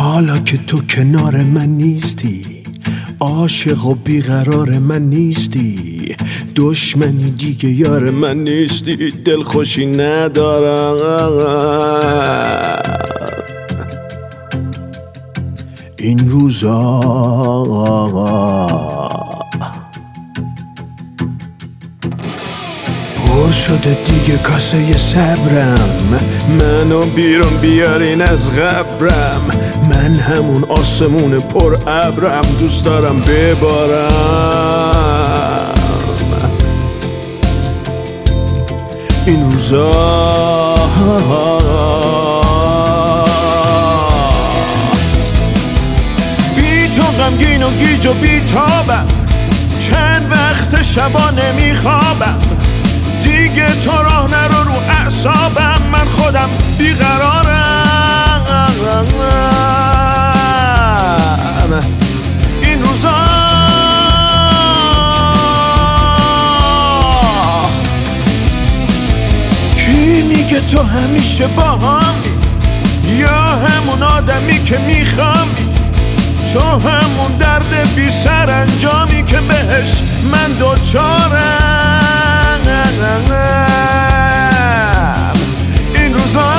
حالا که تو کنار من نیستی، عاشق و بیقرار من نیستی، دشمنی دیگه یار من نیستی، دلخوشی ندارم این روزا. پر شده دیگه کاسه صبرم، منو بیرون بیارین از قبرم، من همون آسمون پر ابرم، دوست دارم ببارم این روزا. بی تو غمگین و گیج و بی تابم، چند وقت شبا نمیخوابم، دیگه تو راه نرو رو اعصابم، من خودم بیقرارم این روزا. کی میگه تو همیشه با همی، یا همون آدمی که میخوامی، تو همون درد بی سر انجامی که بهش من دوچارم این روزا.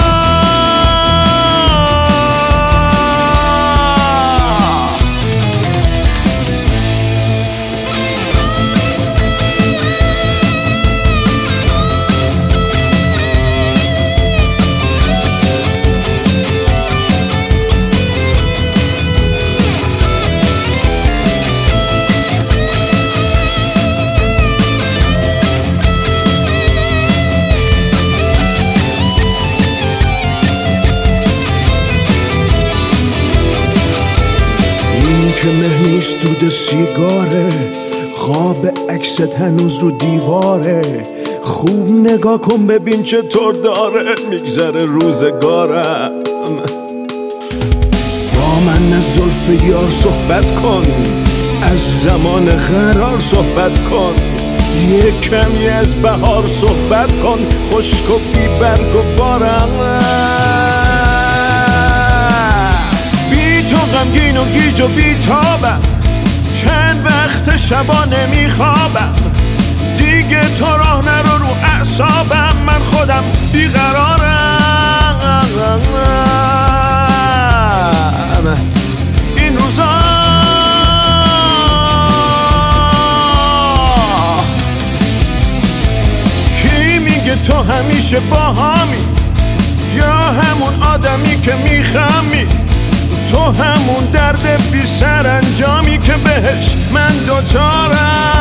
که مه نیست دود سیگاره، خواب عکست هنوز رو دیواره، خوب نگاه کن ببین چطور داره میگذره روزگارم. با من از زلف یار صحبت کن، از زمان قرار صحبت کن، یه کمی از بهار صحبت کن، خشک و بی برگ و بارم. تو غمگین و گیج و بیتابم، چند وقت شبا نمیخوابم، دیگه تو راه نرو رو اعصابم، من خودم بیقرارم این روزا. کی میگه تو همیشه با همی، یا همون آدمی که میخمی، تو همون درد بی سر انجامی که بهش من دوچارم